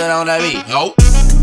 it on that beat. Nope.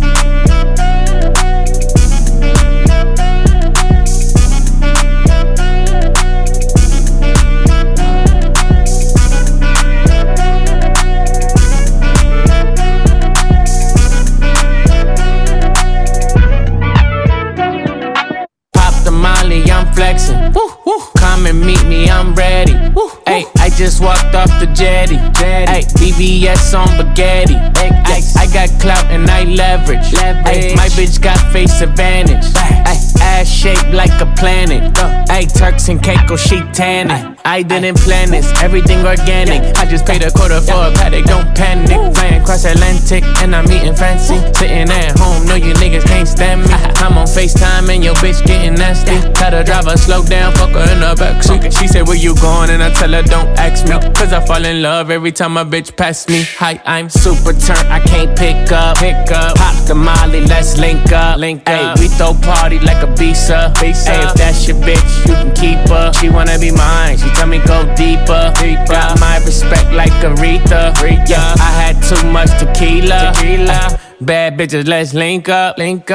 I'm flexing. Woo, woo. Come and meet me, I'm ready. Ay, I just walked off the jetty. Ay, BBS on spaghetti. Ay, I got clout and I leverage. Ay, my bitch got face advantage. Ay, ass shaped like a planet. Ay, Turks and Caicos, she tanning. I didn't plan this, everything organic. I just paid a quarter for a paddock, don't panic. Flying across Atlantic and I'm eating fancy. Sitting at home, no you niggas can't stand me. I'm on FaceTime and your bitch getting nasty. Tell the driver slow down, fuck her in the backseat. She said where you going and I tell her don't ask me. Cause I fall in love every time a bitch pass me. Hi, I'm super turned, I can't pick up. Pop the molly, let's link up. Ay, we throw party like a visa. Ay, if that's your bitch, you can keep her. She wanna be mine, she tell me go deeper. Got my respect like Aretha. Yeah, I had too much tequila. Bad bitches, let's link up.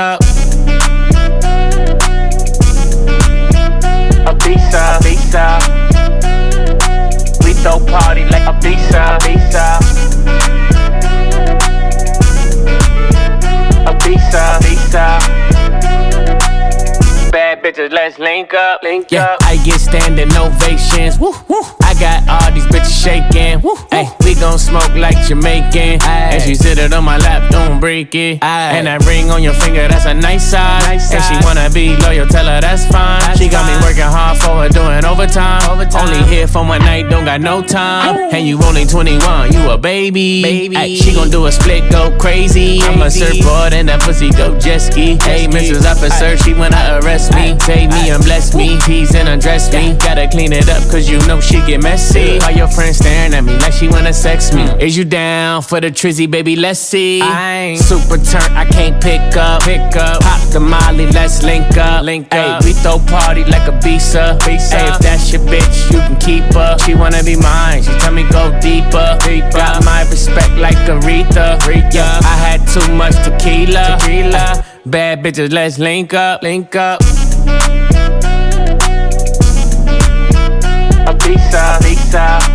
Visa. We throw party like a visa. Bad bitches, let's link up. Yeah, I get standing ovations. Woo, woo. I got all these bitches shaking. Ay, we gon' smoke like Jamaican. And she sit it on my lap, don't break it. And that ring on your finger, that's a nice size. And she wanna be loyal, tell her that's fine. She got me working hard for her, doing overtime. Only here for one night, don't got no time. And you only 21, you a baby. Ay, she gon' do a split, go crazy. I'm a surfboard and that pussy go jet ski. Hey, Mrs. Officer, she wanna arrest me. Take me and bless me, tease and undress me. Gotta clean it up cause you know she get messy. All your friends staring at me like she wanna sex me. Is you down for the trizzy, baby, let's see. I'm super turned, I can't pick up. Pop the molly, let's link up. Ay, we throw party like a visa. Ay, if that's your bitch, you can keep her. She wanna be mine, she tell me go deeper. Got my respect like Aretha. Yeah, I had too much tequila. Bad bitches, let's link up. A visa.